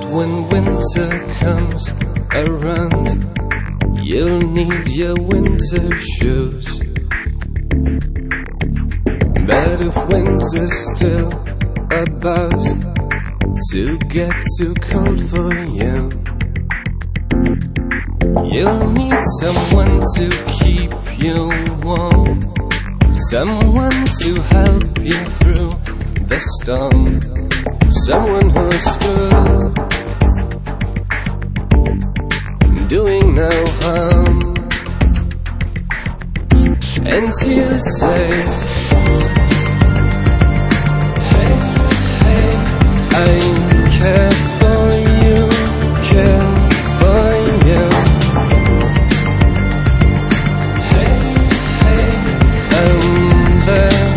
when winter comes around, you'll need your winter shoes. But if winter's still about to get too cold for you, you'll need someone to keep you warm, someone to help you through the storm, someone who's good, doing no harm. And you say, hey, hey, I care for you, care for you. Hey, hey, I'm there.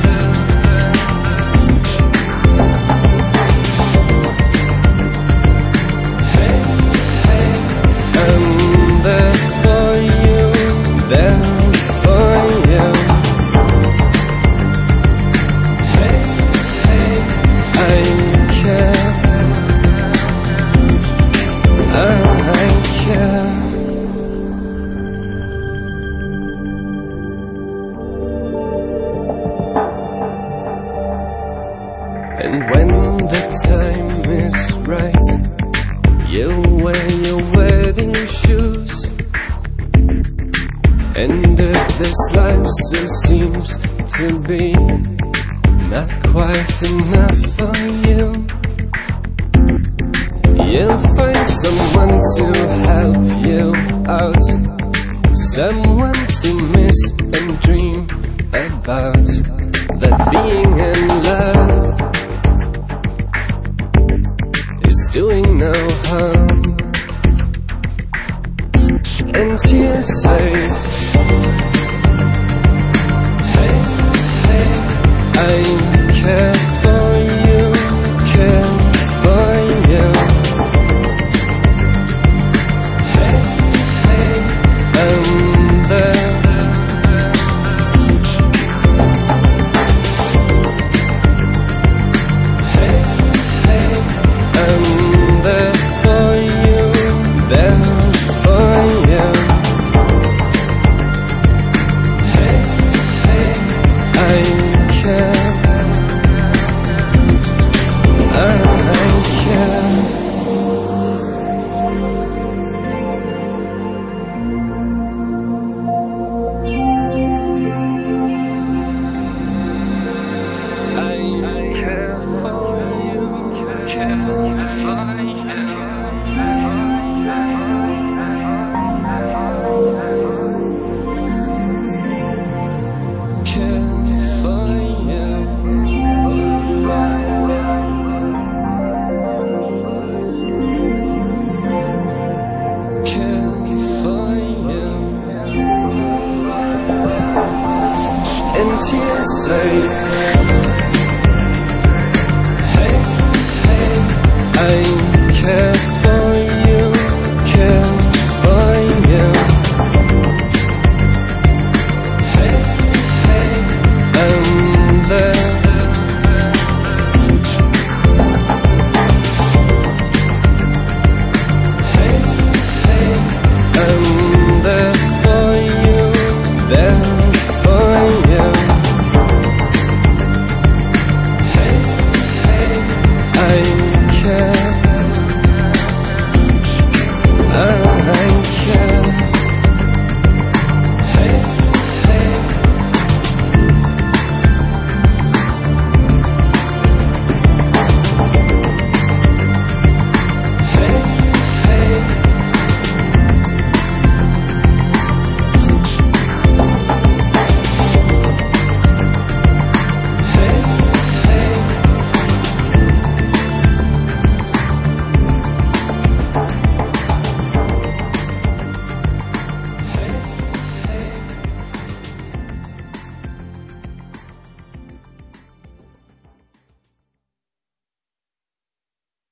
Hey, hey, I'm there for you, there for you. Hey, hey, I care. I care. And when the time is right, you wear your wedding shoes. And if this life still seems to be not quite enough for you, you'll find someone to help you out, someone to miss and dream about, that being in love is doing no harm. And you say, hey, hey, I care for you, care for you. Hey, hey, I'm there. Hey, hey, I'm there for you, there for you. Hey, hey, I care. I care. I care for you, care for you. Care for you. Care for you. And you say,